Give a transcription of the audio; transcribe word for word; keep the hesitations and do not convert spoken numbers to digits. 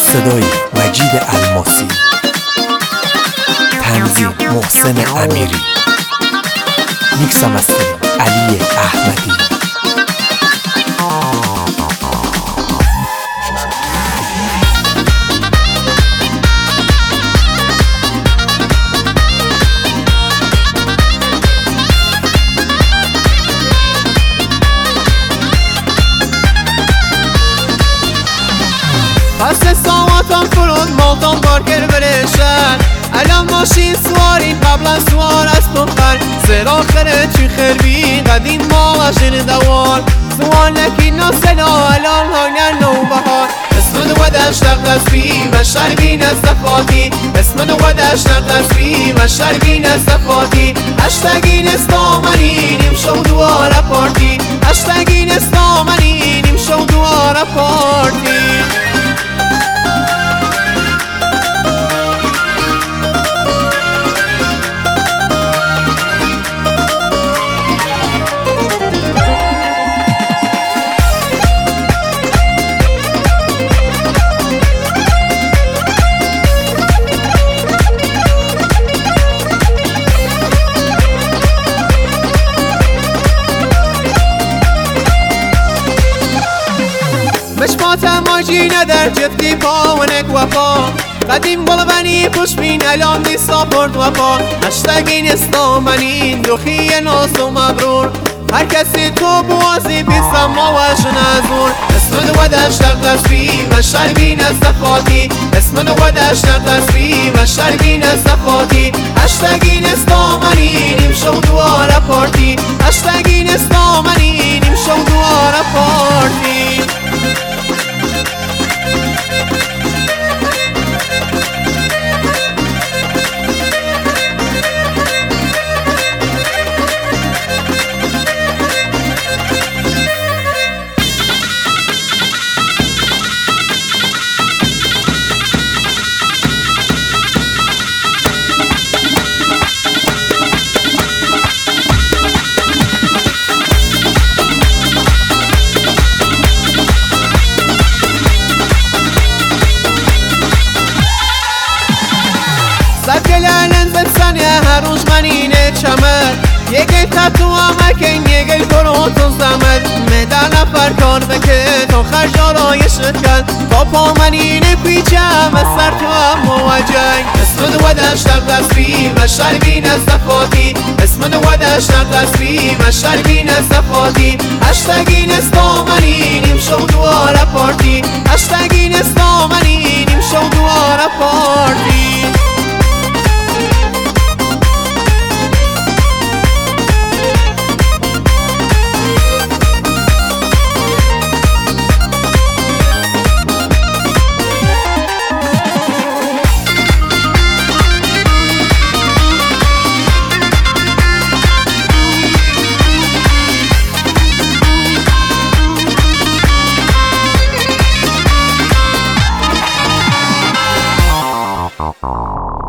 صدای مجید الماسی، تنظیم محسن امیری، میکس و مسترینگ علی احمدی. پس ساعتم فرود مالتان بارکر برشن الان ماشین سوارین قبل از سوار از پخر سر آخره چی خربی قدیم مال عشق دوار سوار نکی ناسلا الان هاینر نو بهار اسم دو دشتق تصفی و شربین از صفاتی اسم دو دشتق تصفی و شربین از صفاتی اشتگین استامنی نیم شو دوار پارتی اشتگین استامنی نیم شو دوار پارتی. مشماتم ماجینه در جفتی پا و نک وفا قدیم بلبنی پوش بین الان دی ساپورت وفا اشتگین استامنین دوخی ناس و مبرور هر کسی تو بوازی پیسم ما وشن ازور اسم دو دشتق تصفی و شربین از صفاتی اسم دو دشتق تصفی و شربین از صفاتی اشتگین استامنین نیم شو دوار پارتی اشتگین استامنین نیم شو دوار پارتی. سبگلالن بسنه هر روز منینه چمد یگل تطو همکن یگل کروتون زمد مدن نفر کار بکه تا خرجارایشت کن تا پا منینه پیچم از سر تو هم موجه اسم دو دشتق تصفی و شربین از صفاتی اسم دو دشتق تصفی و شربین از صفاتی اشتگین استامنی نیم شو دوار پارتی اشتگین استامنی نیم شو دوار پارتی. Oh.